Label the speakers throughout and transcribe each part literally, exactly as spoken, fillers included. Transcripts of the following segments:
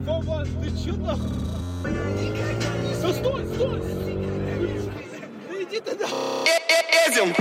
Speaker 1: Вова, ты чё нахуй? Да стой, стой! Да иди ты нахуй!
Speaker 2: Едем!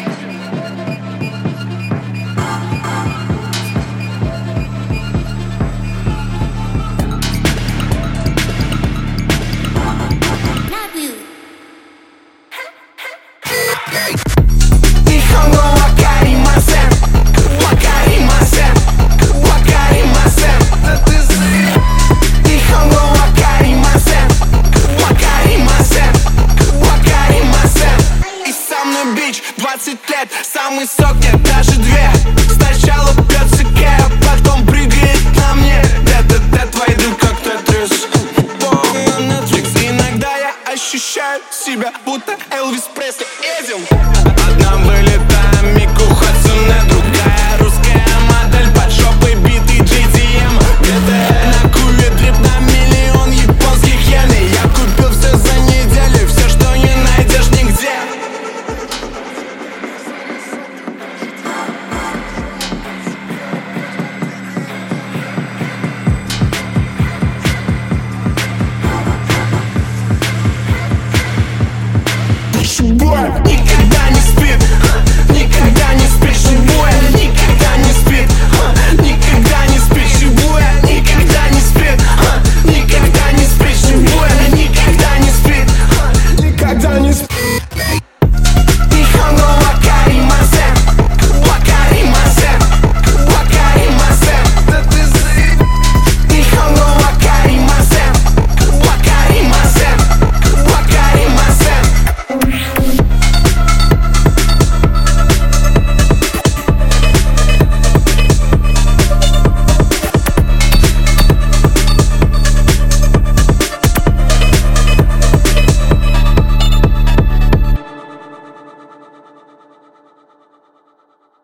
Speaker 2: двадцать лет, самый сок, нет, даже две. Сначала пьется кэп, потом прыгает на мне. Это твой друг, как Тетрис. На Netflix. Иногда я ощущаю себя, будто Элвис Пресли. Едем. Одна вылетаем, Мику Хадсоне, другая русская модель под жопой битый джей ти эм. Где-то на Кубе дрип на миллион японских йен. И я купил все за неделю, все, что не найдешь нигде. Boy.